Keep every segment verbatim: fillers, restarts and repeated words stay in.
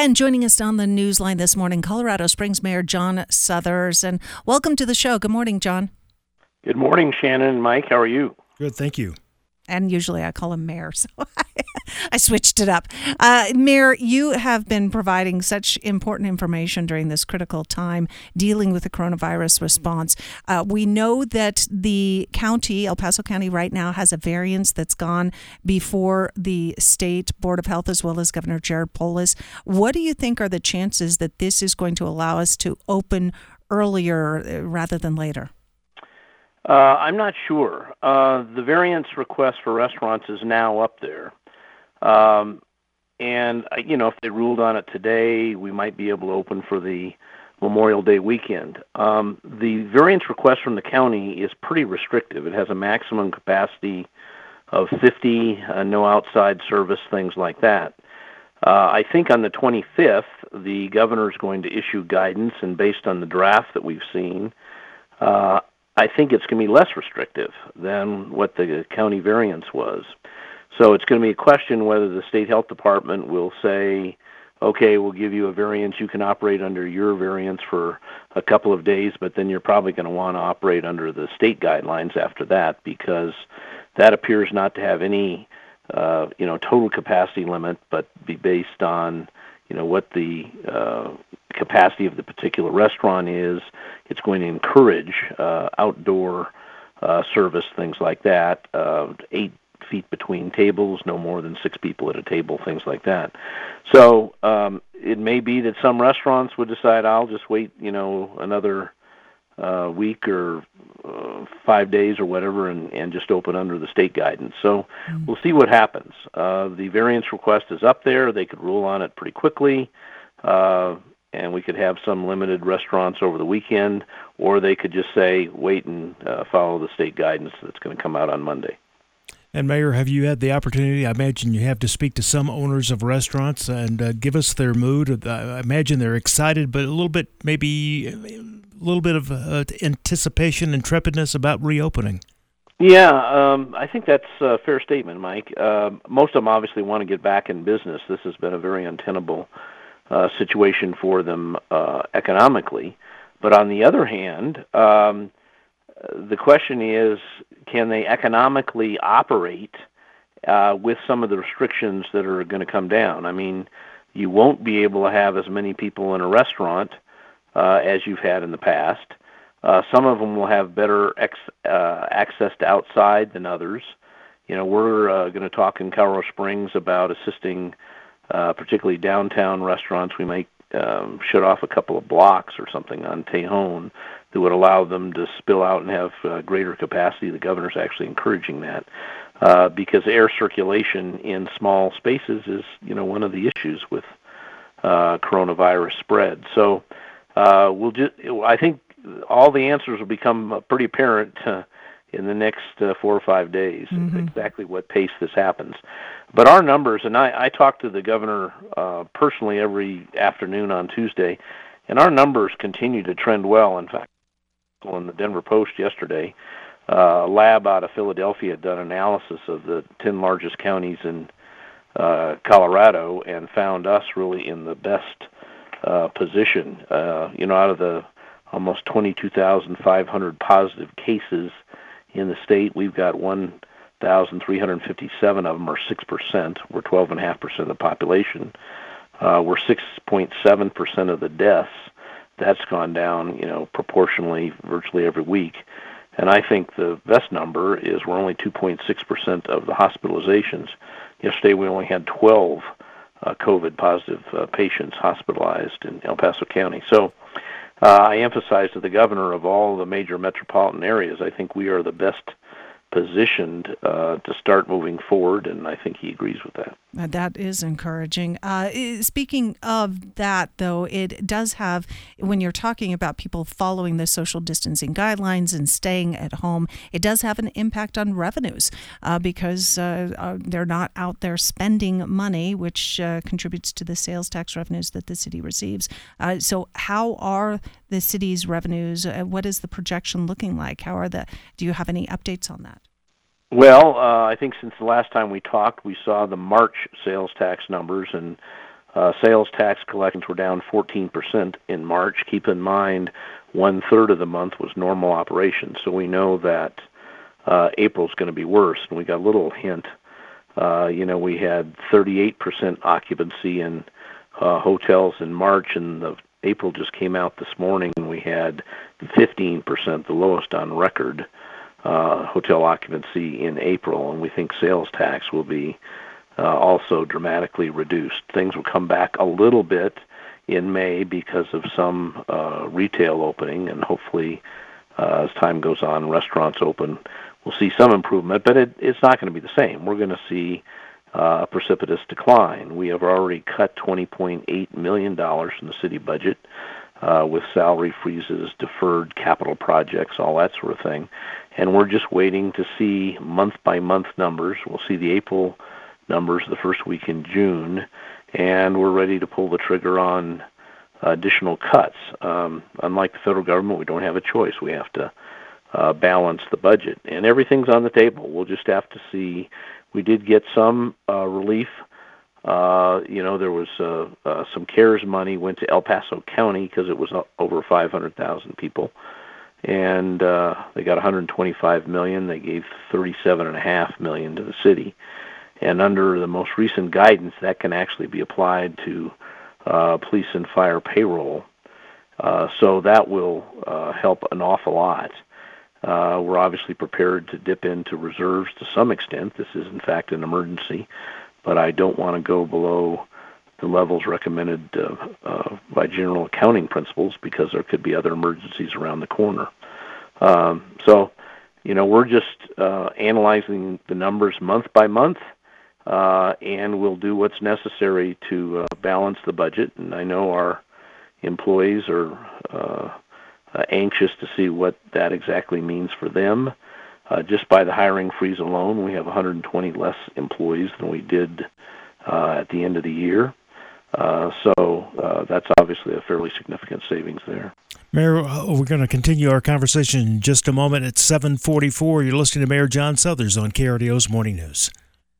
And joining us on the Newsline this morning, Colorado Springs Mayor John Suthers. And welcome to the show. Good morning, John. Good morning, Shannon and Mike. How are you? Good, thank you. And usually I call him Mayor, so I switched it up. Uh, Mayor, you have been providing such important information during this critical time dealing with the coronavirus response. Uh, we know that the county, El Paso County, right now has a variance that's gone before the State Board of Health as well as Governor Jared Polis. What do you think are the chances that this is going to allow us to open earlier rather than later? Uh, I'm not sure. Uh, the variance request for restaurants is now up there. Um, and, you know, if they ruled on it today, we might be able to open for the Memorial Day weekend. Um, the variance request from the county is pretty restrictive. It has a maximum capacity of fifty, uh, no outside service, things like that. Uh, I think on the twenty-fifth, the governor is going to issue guidance, and based on the draft that we've seen, uh, I think it's going to be less restrictive than what the county variance was. So it's going to be a question whether the state health department will say, okay, we'll give you a variance. You can operate under your variance for a couple of days, but then you're probably going to want to operate under the state guidelines after that, because that appears not to have any, uh, you know, total capacity limit, but be based on, you know, what the uh, capacity of the particular restaurant is. It's going to encourage uh, outdoor uh, service, things like that, uh, eight feet between tables, no more than six people at a table, things like that. So um, it may be that some restaurants would decide, I'll just wait, you know, another uh, week or uh, five days or whatever and, and just open under the state guidance. So mm-hmm. We'll see what happens. Uh, the variance request is up there. They could rule on it pretty quickly. Uh, and we could have some limited restaurants over the weekend, or they could just say, wait and uh, follow the state guidance that's going to come out on Monday. And Mayor, have you had the opportunity, I imagine you have, to speak to some owners of restaurants and uh, give us their mood? I imagine they're excited, but a little bit, maybe a little bit of uh, anticipation and trepidness about reopening. Yeah, um, I think that's a fair statement, Mike. Uh, most of them obviously want to get back in business. This has been a very untenable Uh, situation for them uh, economically. But on the other hand, um, the question is, can they economically operate uh, with some of the restrictions that are going to come down? I mean, you won't be able to have as many people in a restaurant uh, as you've had in the past. Uh, some of them will have better ex- uh, access to outside than others. You know, we're uh, going to talk in Colorado Springs about assisting Uh, particularly downtown restaurants. We might um, shut off a couple of blocks or something on Tejon that would allow them to spill out and have uh, greater capacity. The governor's actually encouraging that uh, because air circulation in small spaces is, you know, one of the issues with uh, coronavirus spread. So uh, we'll just, I think all the answers will become pretty apparent uh, in the next uh, four or five days, mm-hmm. exactly what pace this happens. But our numbers, and I, I talk to the governor uh, personally every afternoon on Tuesday, and our numbers continue to trend well. In fact, in the Denver Post yesterday, uh, a lab out of Philadelphia had done analysis of the ten largest counties in uh, Colorado and found us really in the best uh, position. Uh, you know, out of the almost twenty-two thousand five hundred positive cases in the state, we've got one thousand three hundred fifty-seven of them, or six percent. We're twelve point five percent of the population. Uh, we're six point seven percent of the deaths. That's gone down, you know, proportionally virtually every week. And I think the best number is we're only two point six percent of the hospitalizations. Yesterday we only had twelve uh, COVID-positive uh, patients hospitalized in El Paso County. So uh, I emphasize to the governor, of all the major metropolitan areas, I think we are the best positioned uh, to start moving forward, and I think he agrees with that. That is encouraging. Uh, speaking of that, though, it does have, when you're talking about people following the social distancing guidelines and staying at home, it does have an impact on revenues uh, because uh, uh, they're not out there spending money, which uh, contributes to the sales tax revenues that the city receives. Uh, so how are the city's revenues? Uh, what is the projection looking like? How are the? Do you have any updates on that? Well, uh, I think since the last time we talked, we saw the March sales tax numbers, and Uh, sales tax collections were down fourteen percent in March. Keep in mind, one-third of the month was normal operations, so we know that uh, April's going to be worse. And we got a little hint. Uh, you know, we had thirty-eight percent occupancy in uh, hotels in March, and the April just came out this morning, and we had fifteen percent, the lowest on record, uh, hotel occupancy in April, and we think sales tax will be uh, also dramatically reduced. Things will come back a little bit in May because of some uh, retail opening, and hopefully uh, as time goes on, restaurants open, we'll see some improvement, but it, it's not going to be the same. We're going to see uh, a precipitous decline. We have already cut twenty point eight million dollars from the city budget uh, with salary freezes, deferred capital projects, all that sort of thing, and we're just waiting to see month-by-month numbers. We'll see the April numbers the first week in June, and we're ready to pull the trigger on additional cuts. Um, unlike the federal government, we don't have a choice. We have to uh, balance the budget, and everything's on the table. We'll just have to see. We did get some uh, relief. Uh, you know, there was uh, uh, some CARES money went to El Paso County because it was over five hundred thousand people, and uh, they got one hundred twenty-five million dollars. They gave thirty-seven point five million dollars to the city. And under the most recent guidance, that can actually be applied to uh, police and fire payroll. Uh, so that will uh, help an awful lot. Uh, we're obviously prepared to dip into reserves to some extent. This is, in fact, an emergency, but I don't want to go below the levels recommended uh, uh, by general accounting principles because there could be other emergencies around the corner. Um, so, you know, we're just uh, analyzing the numbers month by month. Uh, and we'll do what's necessary to uh, balance the budget. And I know our employees are uh, uh, anxious to see what that exactly means for them. Uh, just by the hiring freeze alone, we have one hundred twenty less employees than we did uh, at the end of the year. Uh, so uh, that's obviously a fairly significant savings there. Mayor, we're going to continue our conversation in just a moment at seven forty-four. You're listening to Mayor John Suthers on K R D O's Morning News.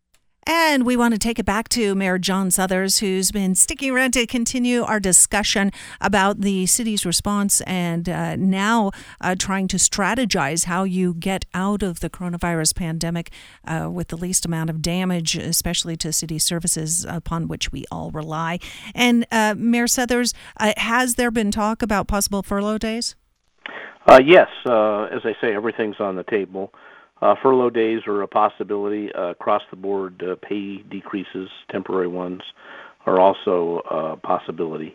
And we want to take it back to Mayor John Suthers, who's been sticking around to continue our discussion about the city's response and uh, now uh, trying to strategize how you get out of the coronavirus pandemic uh, with the least amount of damage, especially to city services upon which we all rely. And uh, Mayor Suthers, uh, has there been talk about possible furlough days? Uh, yes. Uh, as I say, everything's on the table. Uh, furlough days are a possibility. Uh, across-the-board uh, pay decreases, temporary ones, are also a possibility.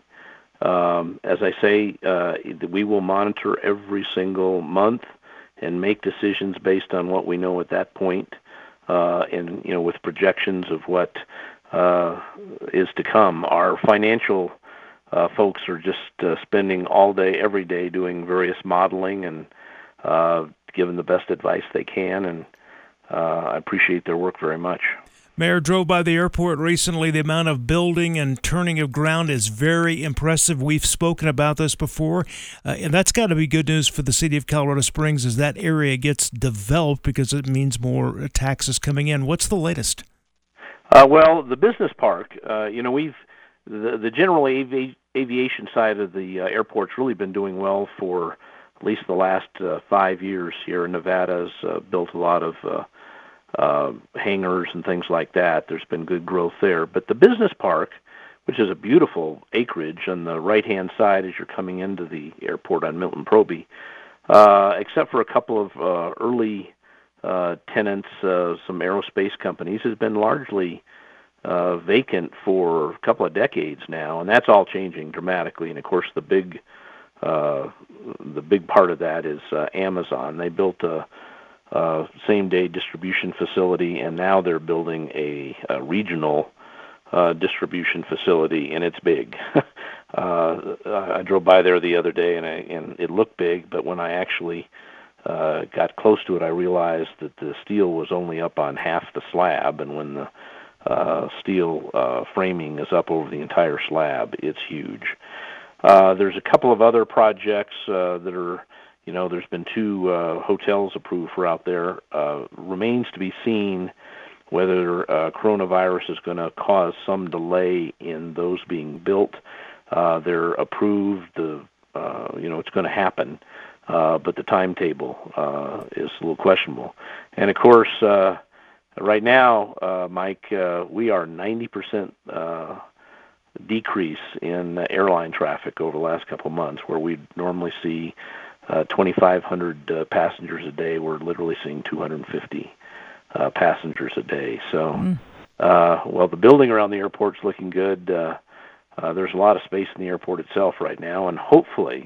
Um, as I say, uh, we will monitor every single month and make decisions based on what we know at that point, uh, and you know, with projections of what uh, is to come. Our financial uh, folks are just uh, spending all day, every day, doing various modeling and uh, given the best advice they can, and uh, I appreciate their work very much. Mayor, drove by the airport recently. The amount of building and turning of ground is very impressive. We've spoken about this before, uh, and that's got to be good news for the city of Colorado Springs as that area gets developed because it means more taxes coming in. What's the latest? Uh, well, the business park, uh, you know, we've the, the general avi- aviation side of the uh, airport's really been doing well for at least the last uh, five years here in Nevada. Has uh, built a lot of uh, uh, hangars and things like that. There's been good growth there. But the business park, which is a beautiful acreage on the right-hand side as you're coming into the airport on Milton Proby, uh, except for a couple of uh, early uh, tenants, uh, some aerospace companies, has been largely uh, vacant for a couple of decades now, and that's all changing dramatically. And, of course, the big Uh, the big part of that is uh, Amazon. They built a, a same-day distribution facility, and now they're building a, a regional uh, distribution facility, and it's big. uh, I drove by there the other day, and, I, and it looked big, but when I actually uh, got close to it, I realized that the steel was only up on half the slab, and when the uh, steel uh, framing is up over the entire slab, it's huge. Uh, there's a couple of other projects uh, that are, you know, there's been two uh, hotels approved for out there. Uh, remains to be seen whether uh, coronavirus is going to cause some delay in those being built. Uh, they're approved. The uh, you know it's going to happen, uh, but the timetable uh, is a little questionable. And of course, uh, right now, uh, Mike, uh, we are ninety percent uh, decrease in uh, airline traffic over the last couple of months, where we normally see uh, twenty-five hundred uh, passengers a day. We're literally seeing two hundred fifty uh, passengers a day. So, mm. uh, well, the building around the airport's looking good. Uh, uh, there's a lot of space in the airport itself right now, and hopefully,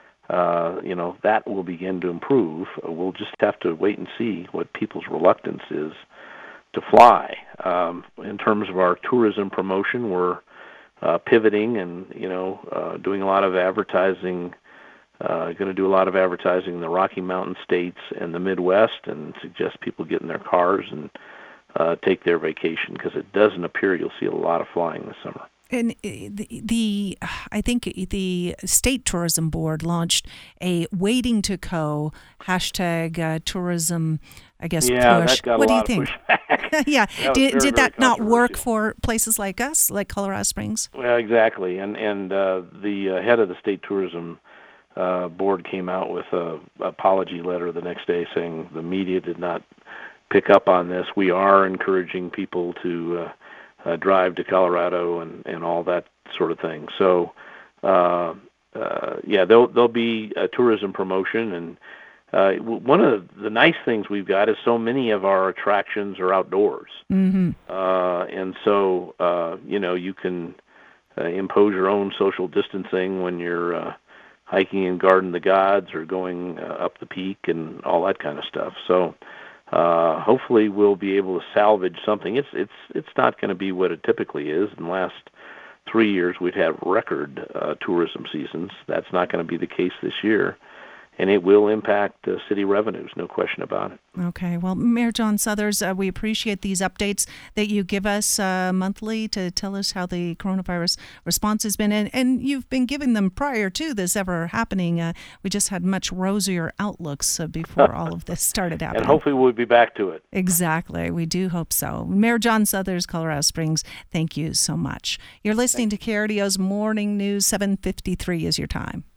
uh, you know, that will begin to improve. We'll just have to wait and see what people's reluctance is to fly. Um, in terms of our tourism promotion, we're Uh, pivoting and, you know, uh, doing a lot of advertising, uh, going to do a lot of advertising in the Rocky Mountain states and the Midwest, and suggest people get in their cars and uh, take their vacation, because it doesn't appear you'll see a lot of flying this summer. And the, the, I think the State Tourism Board launched a Waiting to Go hashtag uh, tourism, I guess, yeah, push. That got what a do lot you think? Of yeah, that did, very, did that very not work for places like us, like Colorado Springs? Well, exactly. And and uh, the uh, head of the State Tourism uh, Board came out with a apology letter the next day saying the media did not pick up on this. We are encouraging people to uh, uh, drive to Colorado and, and all that sort of thing. So, uh, uh, yeah, there'll, there'll be a tourism promotion. And uh, one of the nice things we've got is so many of our attractions are outdoors. Mm-hmm. Uh, and so, uh, you know, you can uh, impose your own social distancing when you're uh, hiking in Garden of the Gods or going uh, up the peak and all that kind of stuff. So, Uh, hopefully we'll be able to salvage something. It's it's it's not going to be what it typically is. In the last three years, we'd have record uh, tourism seasons. That's not going to be the case this year, and it will impact uh, city revenues, no question about it. Okay. Well, Mayor John Suthers, uh, we appreciate these updates that you give us uh, monthly to tell us how the coronavirus response has been. And, and you've been giving them prior to this ever happening. Uh, we just had much rosier outlooks uh, before all of this started happening. And hopefully we'll be back to it. Exactly. We do hope so. Mayor John Suthers, Colorado Springs, thank you so much. You're listening to K R D O's Morning News. seven fifty-three is your time.